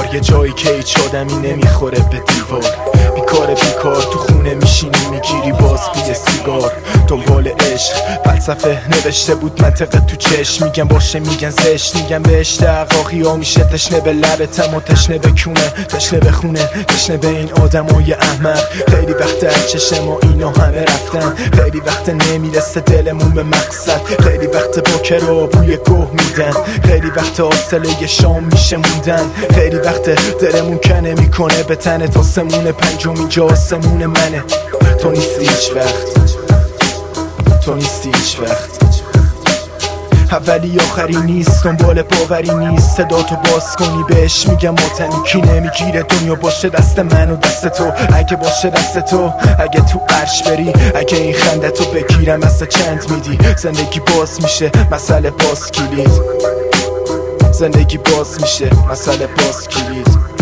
یه جایی که هیچ آدمی نمیخوره به دیوار. بیکار تو خونه میشینی میگیری باز بوی سیگار. دنبال عشق فلسفه نوشته بود منطقه تو چشم. میگن باشه میگن زشت، میگن بهش دقاقی ها میشه تشنه به لبتم و تشنه به کونه، تشنه به خونه، تشنه به این آدمای احمق. خیلی وقت از چشم و اینا همه رفتن، خیلی وقت نمیرسه دلمون به مقصد، خیلی وقت باکر و بوی گوه میدن، خیلی وقت حاصله شام میشه موندن، خیلی وقت دلمون کنه میکنه به تنه تا سمون پنجم اینجا آسمون منه. تو نیستی هیچ وقت، تو نیستی هیچ وقت، اولی آخری نیست، دنبال باوری نیست. صدا تو باز کنی بهش میگم ماتنی کی نمیگیره دنیا باشه دست من و دست تو. اگه باشه دست تو، اگه تو عرش بری، اگه این خنده تو بگیرم از چند میدی. زندگی باز میشه مسئله باز کلید، زندگی باز میشه مسئله باز کلید.